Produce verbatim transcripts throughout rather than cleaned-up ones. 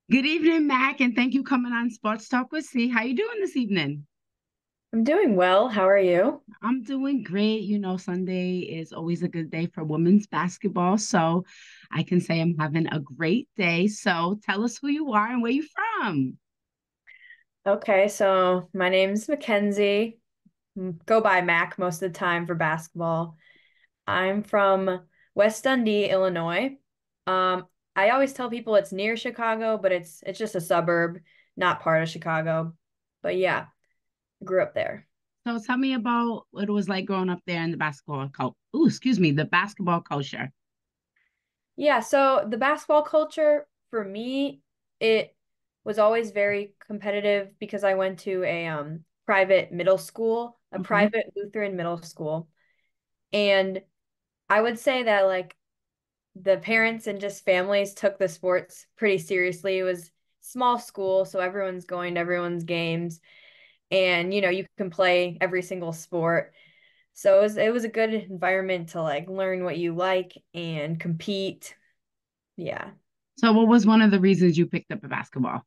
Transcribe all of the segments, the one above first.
Good evening, Mac, and thank you coming on Sports Talk with C. How you doing this evening? I'm doing well. How are you? I'm doing great. You know, Sunday is always a good day for women's basketball, so I can say I'm having a great day. So tell us who you are and where you from. Okay, so my name's Mackenzie. M- Go by Mac most of the time for basketball. I'm from West Dundee, Illinois. Um, I always tell people it's near Chicago, but it's it's just a suburb, not part of Chicago. But yeah, grew up there. So tell me about what it was like growing up there in the basketball culture. Oh, excuse me, the basketball culture. Yeah, so the basketball culture for me, it was always very competitive because I went to a um private middle school, a Okay. private Lutheran middle school. And I would say that like the parents and just families took the sports pretty seriously. It was small school, so everyone's going to everyone's games and you know, you can play every single sport. So it was it was a good environment to like learn what you like and compete. Yeah. So what was one of the reasons you picked up a basketball?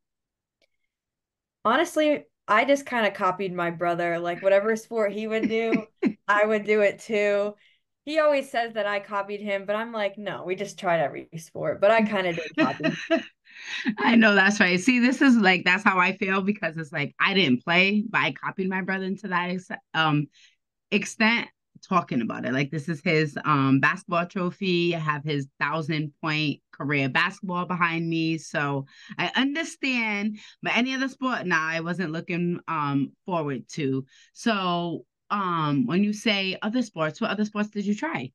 Honestly, I just kind of copied my brother. Like whatever sport he would do, I would do it too. He always says that I copied him, but I'm like, no, we just tried every sport. But I kind of did copy. I know that's right. See, this is like that's how I feel because it's like I didn't play, but I copied my brother into that ex um extent talking about it. Like this is his um basketball trophy. I have his thousand point career basketball behind me. So I understand, but any other sport now I wasn't looking um forward to. So um when you say other sports, what other sports did you try?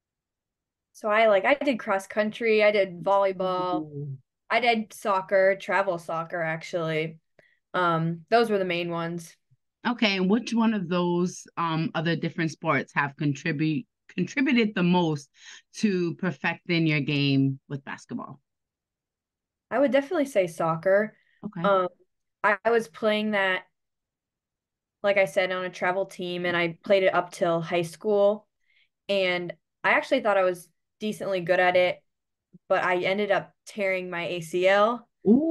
So I like I did cross country, I did volleyball, Ooh. I did soccer, travel soccer actually. Um, those were the main ones. Okay, and which one of those um other different sports have contribute contributed the most to perfecting your game with basketball? I would definitely say soccer. Okay. Um, I, I was playing that, like I said, on a travel team, and I played it up till high school. And I actually thought I was decently good at it, but I ended up tearing my A C L,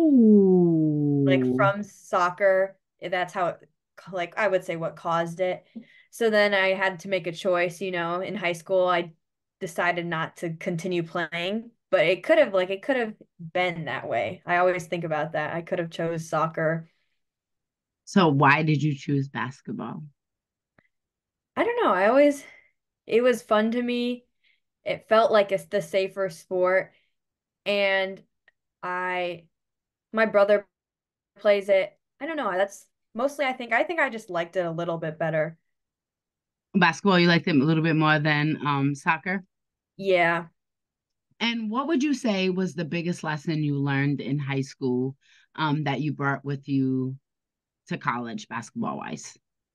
like Ooh. from soccer. That's how it, like I would say what caused it. So then I had to make a choice, you know, in high school I decided not to continue playing, but it could have like it could have been that way. I always think about that. I could have chose soccer. So why did you choose basketball? I don't know. I always it was fun to me. It felt like it's the safer sport and I my brother plays it. I don't know. That's mostly I think I think I just liked it a little bit better. Basketball, you liked it a little bit more than um soccer? Yeah. And what would you say was the biggest lesson you learned in high school um that you brought with you to college basketball wise?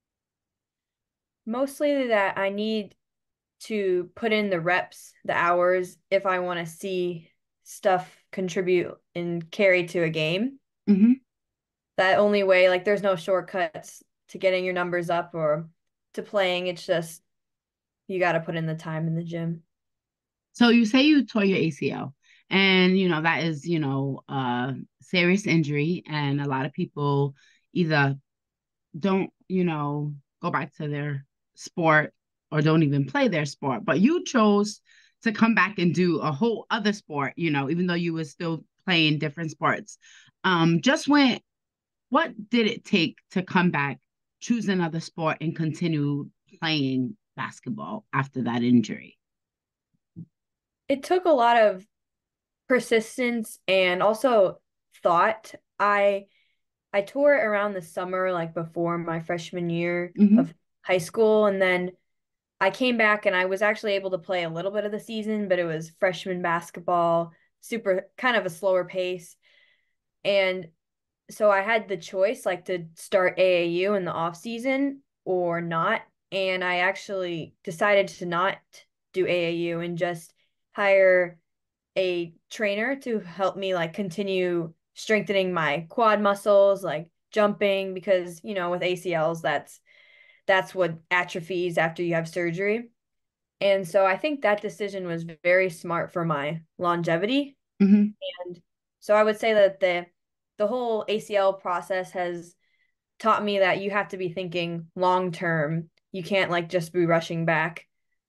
Mostly that I need to put in the reps, the hours if I want to see stuff contribute and carry to a game. Hmm. That only way, like there's no shortcuts to getting your numbers up or to playing. It's just you got to put in the time in the gym. So you say you tore your A C L, and you know that is, you know, a serious injury, and a lot of people either don't, you know, go back to their sport or don't even play their sport. But you chose to come back and do a whole other sport, you know, even though you were still playing different sports. Um, just when, what did it take to come back, choose another sport, and continue playing basketball after that injury? It took a lot of persistence and also thought. I I toured around the summer, like before my freshman year Hmm. of high school, and then I came back and I was actually able to play a little bit of the season, but it was freshman basketball, super kind of a slower pace. And so I had the choice like to start A A U in the off season or not. And I actually decided to not do A A U and just hire a trainer to help me like continue strengthening my quad muscles, like jumping, because you know, with A C Ls, that's that's what atrophies after you have surgery. And so I think that decision was very smart for my longevity. Hmm. And so I would say that the the whole A C L process has taught me that you have to be thinking long term. You can't like just be rushing back.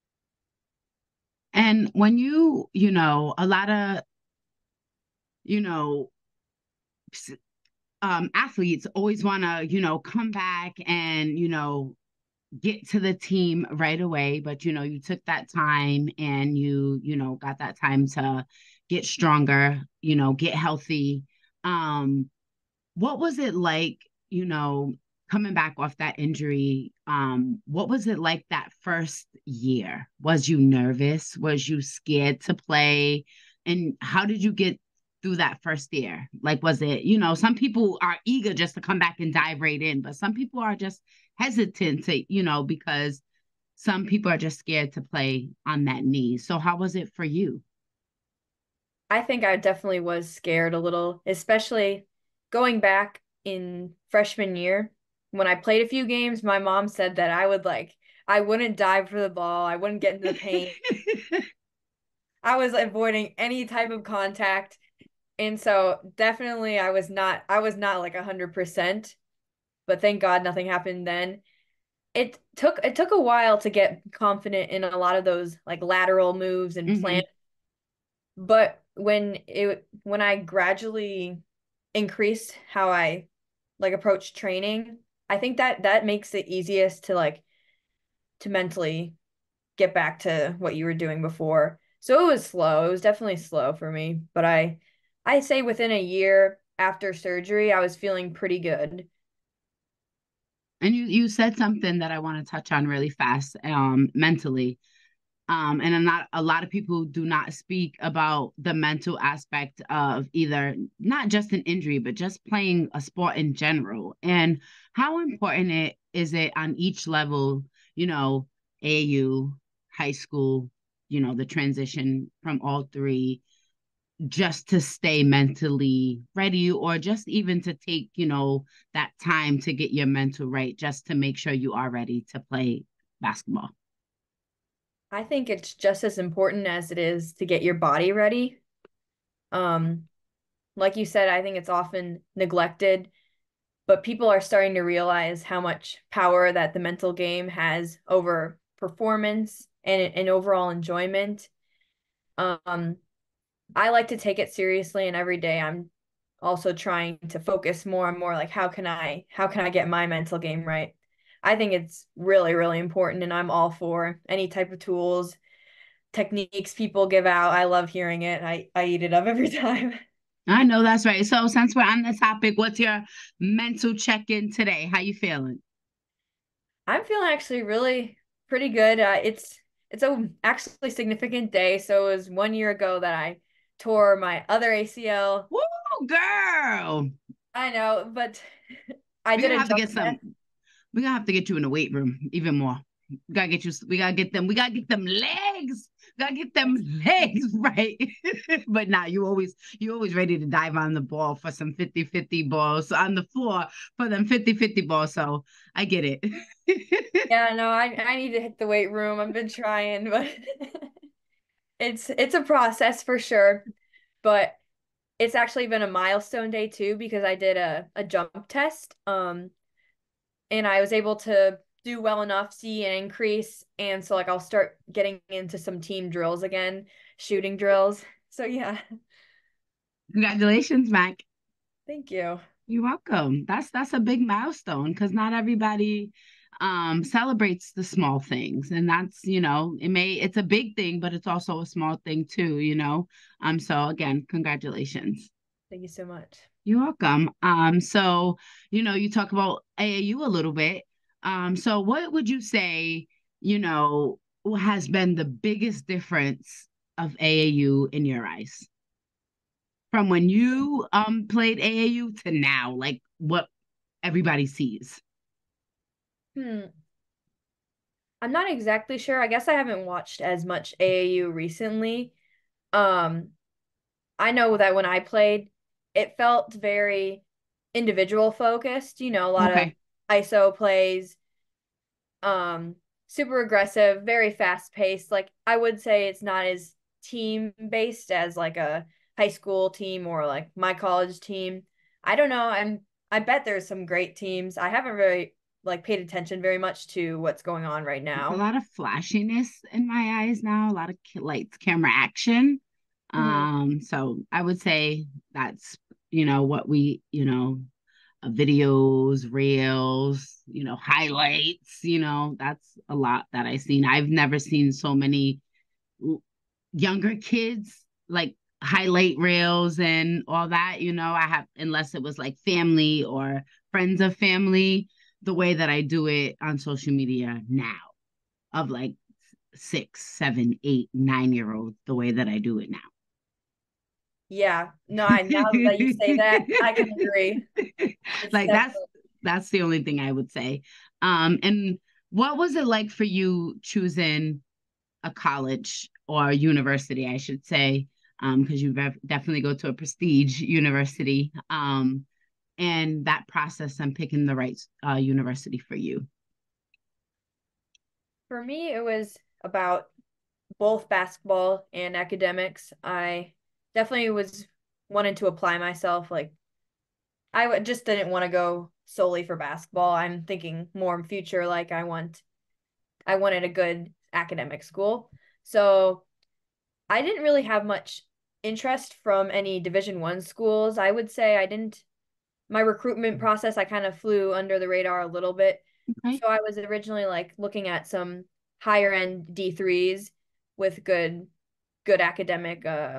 And when you, you know, a lot of, you know, um, athletes always want to, you know, come back and, you know, get to the team right away. But, you know, you took that time and you, you know, got that time to get stronger, you know, get healthy. Um, what was it like, you know, coming back off that injury? Um, what was it like that first year? Was you nervous? Was you scared to play? And how did you get through that first year? Like, was it, you know, some people are eager just to come back and dive right in, but some people are just hesitant to, you know, because some people are just scared to play on that knee. So how was it for you? I think I definitely was scared a little, especially going back in freshman year. When I played a few games, my mom said that I would like, I wouldn't dive for the ball, I wouldn't get into the paint. I was avoiding any type of contact. And so definitely I was not, I was not like a hundred percent, but thank God nothing happened then. It took, it took a while to get confident in a lot of those like lateral moves and Hmm. plant. But when it when I gradually increased how I like approach training, I think that that makes it easiest to like to mentally get back to what you were doing before. So it was slow. It was definitely slow for me, but I I say within a year after surgery, I was feeling pretty good. And you you said something that I want to touch on really fast, um, mentally. Um, and I'm not a lot of people do not speak about the mental aspect of either not just an injury, but just playing a sport in general. And how important it is it on each level, you know, A A U, high school, you know, the transition from all three, just to stay mentally ready or just even to take, you know, that time to get your mental right, just to make sure you are ready to play basketball. I think it's just as important as it is to get your body ready. Um, like you said, I think it's often neglected, but people are starting to realize how much power that the mental game has over performance and, and overall enjoyment. Um, I like to take it seriously, and every day I'm also trying to focus more and more like how can I how can I get my mental game right? I think it's really, really important, and I'm all for any type of tools, techniques people give out. I love hearing it. I, I eat it up every time. I know that's right. So since we're on the topic, what's your mental check-in today? How you feeling? I'm feeling actually really pretty good. Uh, it's it's a actually significant day. So it was one year ago that I tore my other A C L. Woo, girl. I know, but I We're did gonna a have to jump get test. some, we're gonna have to get you in the weight room even more. We gotta get you, we gotta get them, we gotta get them legs. We gotta get them legs right. But now nah, you always you always ready to dive on the ball for some fifty-fifty balls on the floor for them fifty-fifty balls. So I get it. Yeah, no, I I need to hit the weight room. I've been trying, but it's it's a process for sure. But it's actually been a milestone day too because I did a, a jump test. Um, and I was able to do well enough, see an increase. And so like I'll start getting into some team drills again, shooting drills. So yeah, Congratulations, Mac. thank you. You're welcome. That's that's a big milestone because not everybody um celebrates the small things. And that's, you know, it may it's a big thing, but it's also a small thing too, you know. Um, so again, congratulations. Thank you so much. You're welcome. Um, so, you know, you talk about A A U a little bit. Um, so what would you say, you know, has been the biggest difference of A A U in your eyes? From when you um played A A U to now, like what everybody sees. Hmm. I'm not exactly sure. I guess I haven't watched as much A A U recently. Um, I know that when I played, it felt very individual focused, you know, a lot of Okay. I S O plays, um, super aggressive, very fast paced. Like I would say it's not as team based as like a high school team or like my college team. I don't know. I'm I bet there's some great teams. I haven't really like paid attention very much to what's going on right It's a now. lot of flashiness in my eyes now, a lot of ca- lights, camera action. Hmm. Um, so I would say that's, you know, what we, you know, uh, videos, reels, you know, highlights, you know, that's a lot that I've seen. I've never seen so many l- younger kids like highlight reels and all that, you know, I have, unless it was like family or friends of family, the way that I do it on social media now of like six, seven, eight, nine year olds, the way that I do it now. Yeah. No, I now that you say that, I can agree. It's Like that's definitely that's the only thing I would say. Um, and what was it like for you choosing a college or university, I should say, um, because you rev- definitely go to a prestige university, um, and that process and picking the right uh, university for you. for me, it was about both basketball and academics. I definitely was wanting to apply myself. Like I w- just didn't want to go solely for basketball. I'm thinking more in future. Like I want, I wanted a good academic school. So I didn't really have much interest from any Division One schools. I would say I didn't. My recruitment process, I kind of flew under the radar a little bit. Okay. So I was originally like looking at some higher end D threes with good good academic uh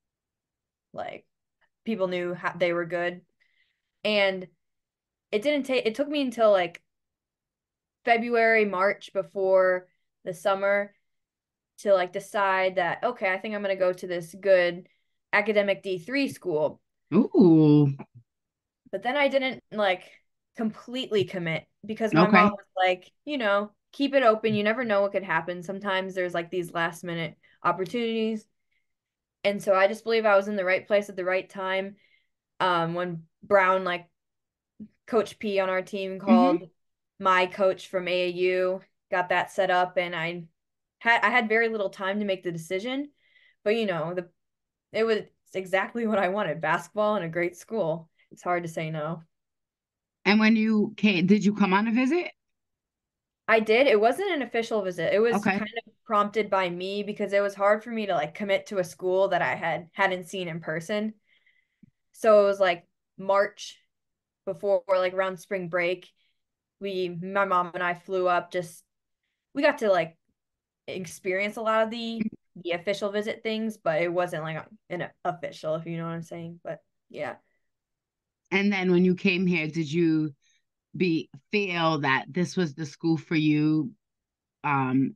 like people knew how they were good. And it didn't take it took me until like February, March before the summer to like decide that okay, I think I'm going to go to this good academic D three school. Ooh. But then I didn't like completely commit because my mom Okay. was like, you know, keep it open. You never know what could happen. Sometimes there's like these last minute opportunities. And so I just believe I was in the right place at the right time. Um, when Brown, like Coach P on our team, Mm-hmm. called my coach from A A U, got that set up, and I had I had very little time to make the decision. But you know, the it was exactly what I wanted, basketball and a great school. It's hard to say no. And when you came, did you come on a visit? I did. It wasn't an official visit. It was Okay. kind of prompted by me because it was hard for me to like commit to a school that I had hadn't seen in person. So it was like March before like around spring break. We my mom and I flew up just we got to like experience a lot of the the official visit things, but it wasn't like an official, if you know what I'm saying. But yeah. And then when you came here, did you be feel that this was the school for you? Um,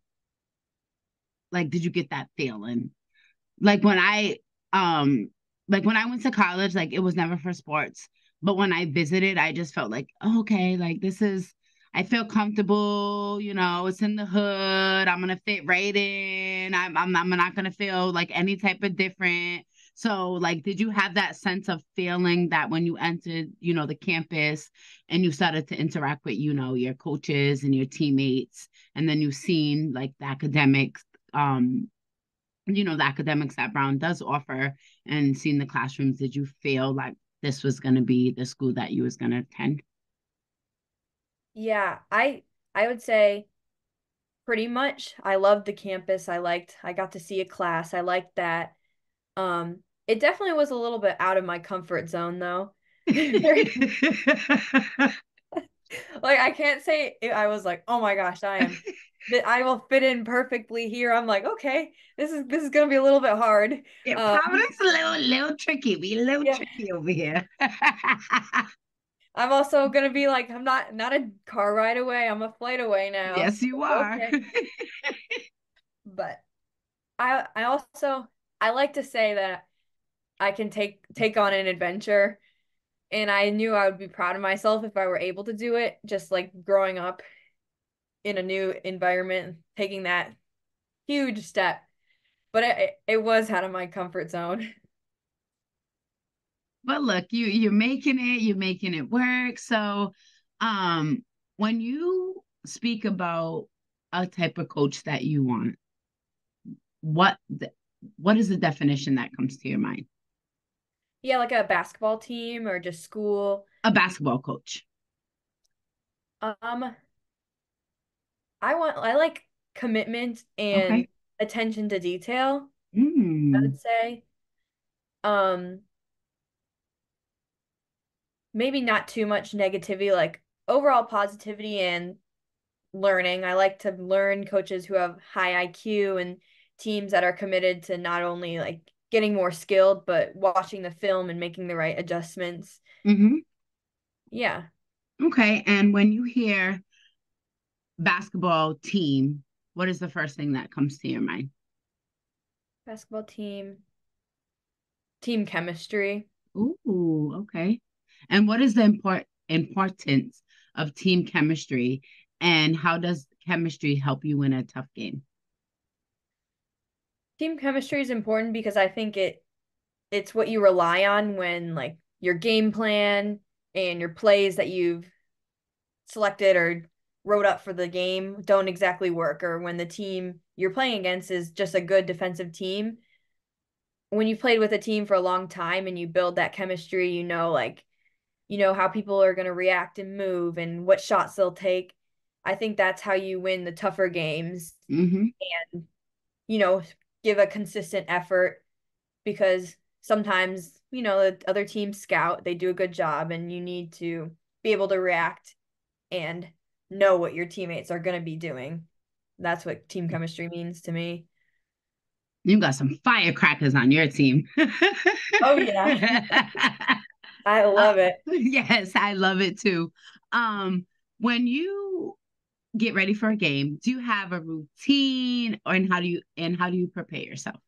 like, did you get that feeling? Like when I um like when I went to college, like it was never for sports. But when I visited, I just felt like, oh, okay, like this is I feel comfortable, you know, it's in the hood. I'm gonna fit right in. I'm I'm, I'm not gonna feel like any type of different. So, like, did you have that sense of feeling that when you entered, you know, the campus and you started to interact with, you know, your coaches and your teammates, and then you seen like the academics, um, you know, the academics that Brown does offer and seeing the classrooms, did you feel like this was going to be the school that you was going to attend? Yeah, I I would say pretty much. I loved the campus. I liked I got to see a class. I liked that. Um, it definitely was a little bit out of my comfort zone though. Like I can't say it, I was like, "Oh my gosh, I am that I will fit in perfectly here." I'm like, "Okay, this is this is gonna be a little bit hard." Yeah, Um, Providence a little, little tricky. We a little yeah. tricky over here. I'm also gonna be like, I'm not not a car ride away. I'm a flight away now. Yes, you are. Okay. But I I also I like to say that I can take take on an adventure, and I knew I would be proud of myself if I were able to do it, just like growing up in a new environment, taking that huge step. But it it was out of my comfort zone. But look, you you're making it, you're making it work. So, um, when you speak about a type of coach that you want, what the, what is the definition that comes to your mind? Yeah, like a basketball team or just school. A basketball coach. Um, I want I like commitment and Okay. attention to detail, I Mm. would say. Um, maybe not too much negativity, like overall positivity and learning. I like to learn coaches who have high I Q and teams that are committed to not only like getting more skilled, but watching the film and making the right adjustments. Hmm. Yeah. Okay. And when you hear basketball team, what is the first thing that comes to your mind? Basketball team, team chemistry. Ooh, okay. And what is the import importance of team chemistry, and how does chemistry help you win a tough game? Team chemistry is important because I think it it's what you rely on when like your game plan and your plays that you've selected or wrote up for the game don't exactly work, or when the team you're playing against is just a good defensive team. When you've played with a team for a long time and you build that chemistry, you know, like, you know, how people are going to react and move and what shots they'll take. I think that's how you win the tougher games Hmm. and, you know, give a consistent effort because sometimes, you know, the other teams scout, they do a good job, and you need to be able to react and know what your teammates are going to be doing. That's what team chemistry means to me. You got some firecrackers on your team. Oh, yeah. I Uh, love it. yes, I love it too. Um, when you get ready for a game, do you have a routine, or and how do you and how do you prepare yourself?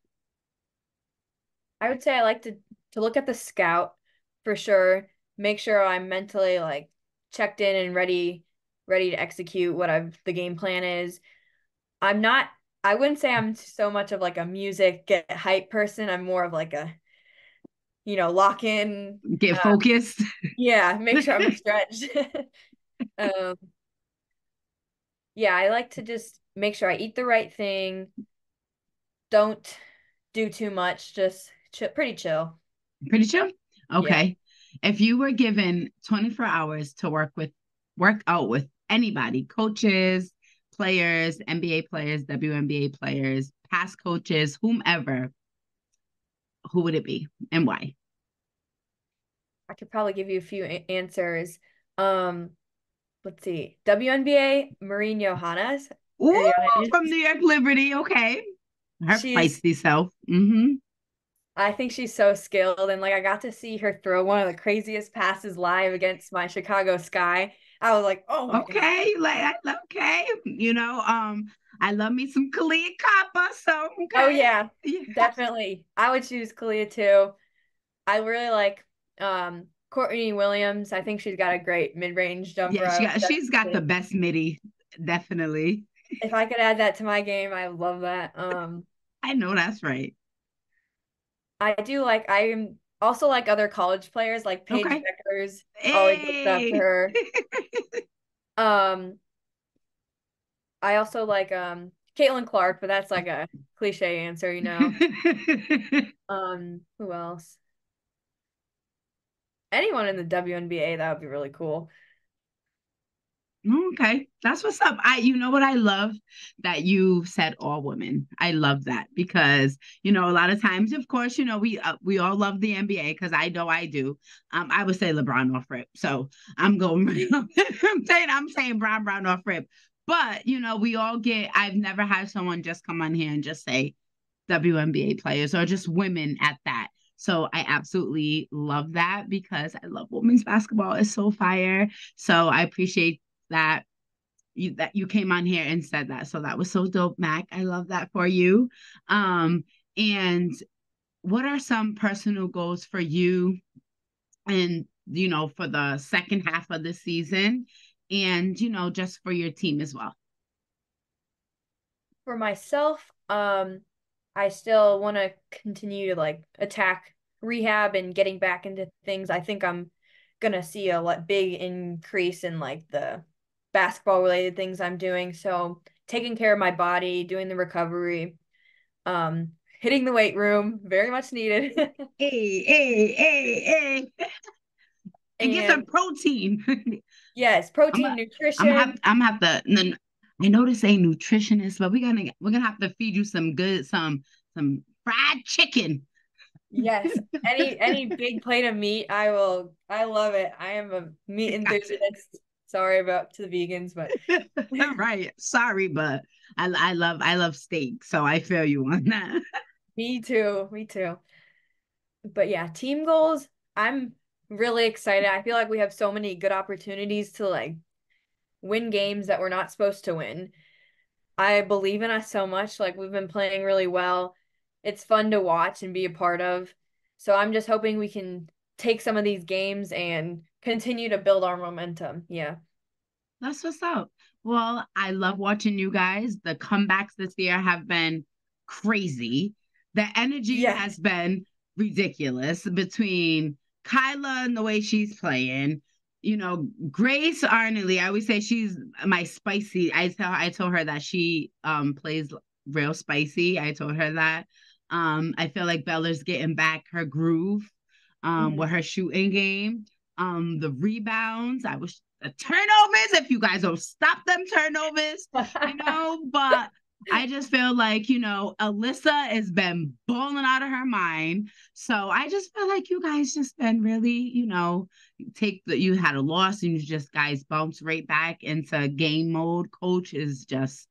I would say I like to to look at the scout for sure, make sure I'm mentally like checked in and ready ready to execute what I've the game plan is. I'm not I wouldn't say I'm so much of like a music get hype person. I'm more of like a, you know, lock in. Get Uh, focused. yeah, make sure I'm stretched. Um, yeah, I like to just make sure I eat the right thing, don't do too much, just ch pretty chill. Pretty chill. Yeah. Okay. If you were given twenty-four hours to work with work out with anybody, coaches, players, N B A players, W N B A players, past coaches, whomever, who would it be and why? I could probably give you a few a- answers. Um, let's see. W N B A, Maureen Johannes. Ooh, Or Johannes. from New York Liberty. Okay. Her She's, feisty self. Mm-hmm. I think she's so skilled. And like, I got to see her throw one of the craziest passes live against my Chicago Sky. I was like, oh my God. Okay. Like, okay. You know, um, I love me some Kalia Kappa. So, Oh, okay. yeah, Yeah. definitely. I would choose Kalia too. I really like um Courtney Williams. I think she's got a great mid-range jumper. Yeah, I she would got she's got the definitely, best midi, definitely. if I could add that to my game, I would love that. Um, I know that's right. I do like I also like other college players like Paige Okay. Beckers. Always looked up to Hey. her. Um, I also like um Caitlin Clark, but that's like a cliche answer, you know. Um, who else? Anyone in the W N B A, that would be really cool. Okay, that's what's up. I, you know what I love that you said all women. I love that because you know a lot of times, of course, you know we uh, we all love the N B A because I know I do. Um, I would say LeBron off rip, so I'm going. I'm saying I'm saying Brown Brown off rip, but you know we all get. I've never had someone just come on here and just say W N B A players or just women at that. So I absolutely love that because I love women's basketball. It's so fire. So I appreciate that you that you came on here and said that. So that was so dope, Mac. I love that for you. Um, and what are some personal goals for you and you know for the second half of the season and you know just for your team as well? For myself, um, I still want to continue to like attack rehab and getting back into things. I think I'm gonna see a lot big increase in like the basketball related things I'm doing. So taking care of my body, doing the recovery, um, hitting the weight room, very much needed. Hey, hey, hey, hey. And get some And protein. yes, I'm protein, a, I'm have nutrition. I'm have to. No, no, I know this ain't nutritionist, but we're gonna we're gonna have to feed you some good some some fried chicken. Yes, any any big plate of meat, I will. I love it. I am a meat enthusiast. Sorry about to the vegans, but Right. Sorry, but I I love I love steak, so I feel you on that. me too. Me too. But yeah, team goals, I'm really excited. I feel like we have so many good opportunities to like win games that we're not supposed to win. I believe in us so much. Like we've been playing really well. It's fun to watch and be a part of. So I'm just hoping we can take some of these games and continue to build our momentum. Yeah. That's what's up. Well, I love watching you guys. The comebacks this year have been crazy. The energy has Yes. been ridiculous between Kyla and the way she's playing. You know, Grace Arnley, I always say she's my spicy. I tell I told her that she um plays real spicy. I told her that. Um, I feel like Bella's getting back her groove um with Mhm. her shooting game. Um, the rebounds, I was the turnovers, if you guys don't stop them turnovers, you know, but I just feel like, you know, Alyssa has been balling out of her mind. So I just feel like you guys just been really, you know, take the you had a loss and you just guys bounce right back into game mode. Coach is just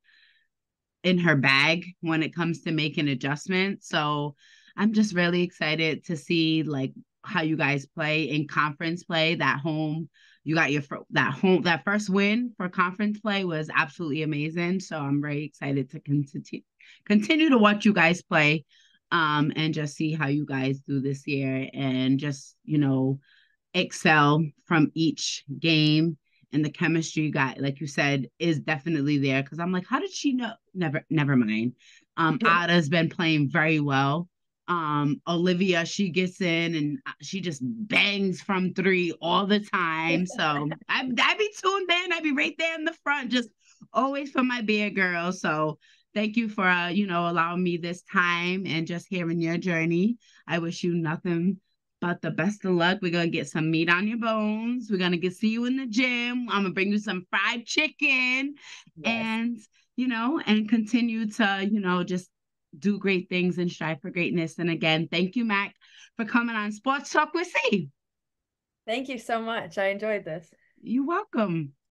in her bag when it comes to making adjustments. So I'm just really excited to see like how you guys play in conference play. That home, you got your that home that first win for conference play was absolutely amazing. So I'm very excited to continue continue to watch you guys play um and just see how you guys do this year and just, you know, excel from each game and the chemistry you got, like you said, is definitely there. Because I'm like, how did she know? Never, never mind. Um, Ada's been playing very well. Um, Olivia, she gets in and she just bangs from three all the time. So I, I be tuned in. I be right there in the front, just always for my beer girl. So thank you for uh, you know allowing me this time and just hearing your journey. I wish you nothing but the best of luck. We're gonna get some meat on your bones. We're gonna get see you in the gym. I'm gonna bring you some fried chicken Yes. and you know, and continue to, you know, just do great things and strive for greatness. And again, thank you, Mac, for coming on Sports Talk with C. Thank you so much. I enjoyed this. You're welcome.